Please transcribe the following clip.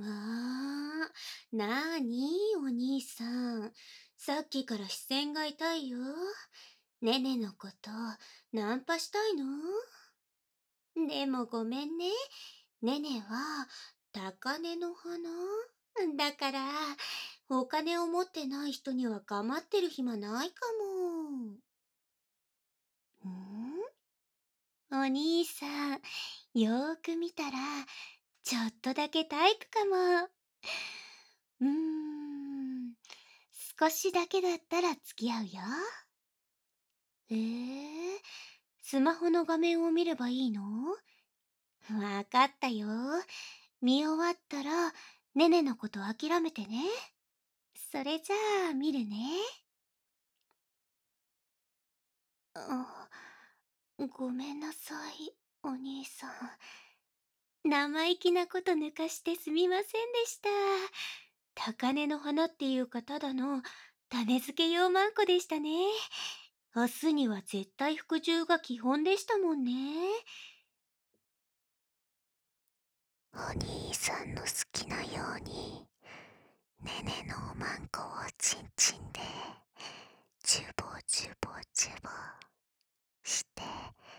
わあ、なーにお兄さん。さっきから視線が痛いよ。ねねのこと、ナンパしたいの？でもごめんね。ねねは、高嶺の花だから、お金を持ってない人には構ってる暇ないかも。お兄さん、よーく見たら、ちょっとだけタイプかも。うーん、少しだけだったら付き合うよ。えー、スマホの画面を見ればいいの？わかったよ。見終わったら、ねねのこと諦めてね。それじゃあ、見るね。あ、ごめんなさい、お兄さん。生意気なこと抜かしてすみませんでした。高嶺の花っていうかただの種付け用マンコでしたね。明日には絶対服従が基本でしたもんね。 お兄さんの好きなように、ねねのおまんこをちんちんで、ジュボジュボジュボして